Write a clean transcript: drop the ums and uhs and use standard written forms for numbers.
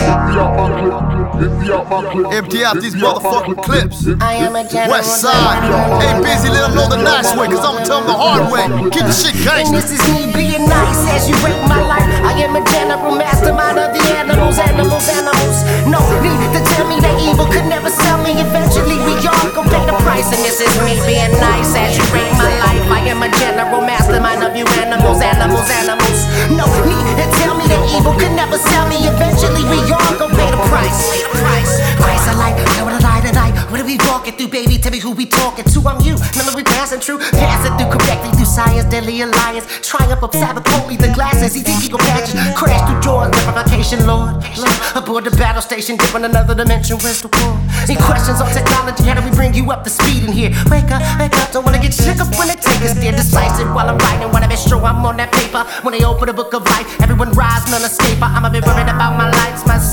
Empty out these motherfucking clips. I am a general. West side. Hey, busy, let them know the nice way, cause I'ma tell them the hard way. Keep the shit And gangsta. this is me being nice as you break my life. I am a general mastermind of the animals. No need to tell me that evil could never sell me. Eventually we all gon' pay the price. And this is me being nice as you break my life. I am a general mastermind of you animals. No need to tell me that evil could never sell me. Eventually we all gon' pay the price. Christ alike, I wanna lie tonight. What are we walking through, baby? Tell me who we talking to. I'm you. Remember we passing through, passing through correctly through science, deadly alliance. Triumph of Sabbath, hold me the glasses. He think he gon' catch it. Crash through doors, verification, Lord. Aboard the battle station, different another dimension. Where's the war? Any questions on technology? How do we bring you up to speed in here? Wake up, don't wanna get shook up when they take us there. Decisive while I'm writing, wanna be sure I'm on that paper. When they open the book of life, everyone rise, none escape. I'ma be worried about my lights, my